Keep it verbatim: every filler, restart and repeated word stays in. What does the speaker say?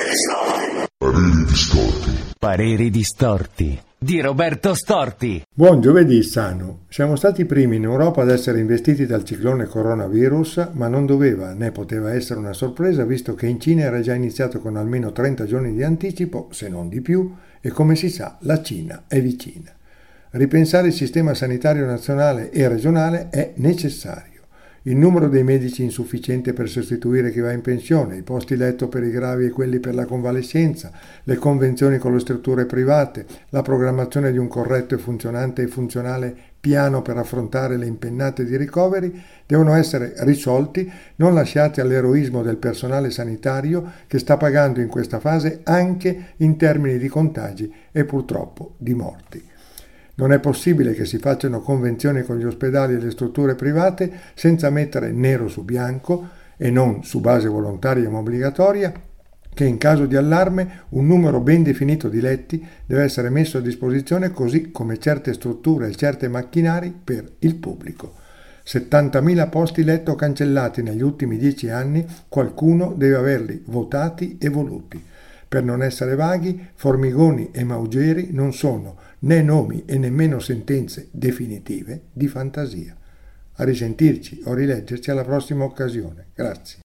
Pareri distorti. Pareri distorti di Roberto Storti. Buon giovedì sano. Siamo stati i primi in Europa ad essere investiti dal ciclone coronavirus, ma non doveva né poteva essere una sorpresa, visto che in Cina era già iniziato con almeno trenta giorni di anticipo, se non di più, e come si sa la Cina è vicina. Ripensare il sistema sanitario nazionale e regionale è necessario. Il numero dei medici insufficiente per sostituire chi va in pensione, i posti letto per i gravi e quelli per la convalescenza, le convenzioni con le strutture private, la programmazione di un corretto e funzionante e funzionale piano per affrontare le impennate di ricoveri devono essere risolti, non lasciati all'eroismo del personale sanitario che sta pagando in questa fase anche in termini di contagi e purtroppo di morti. Non è possibile che si facciano convenzioni con gli ospedali e le strutture private senza mettere nero su bianco, e non su base volontaria ma obbligatoria, che in caso di allarme un numero ben definito di letti deve essere messo a disposizione, così come certe strutture e certi macchinari per il pubblico. settantamila posti letto cancellati negli ultimi dieci anni, qualcuno deve averli votati e voluti. Per non essere vaghi, Formigoni e Maugeri non sono né nomi e nemmeno sentenze definitive di fantasia. A risentirci o rileggerci alla prossima occasione. Grazie.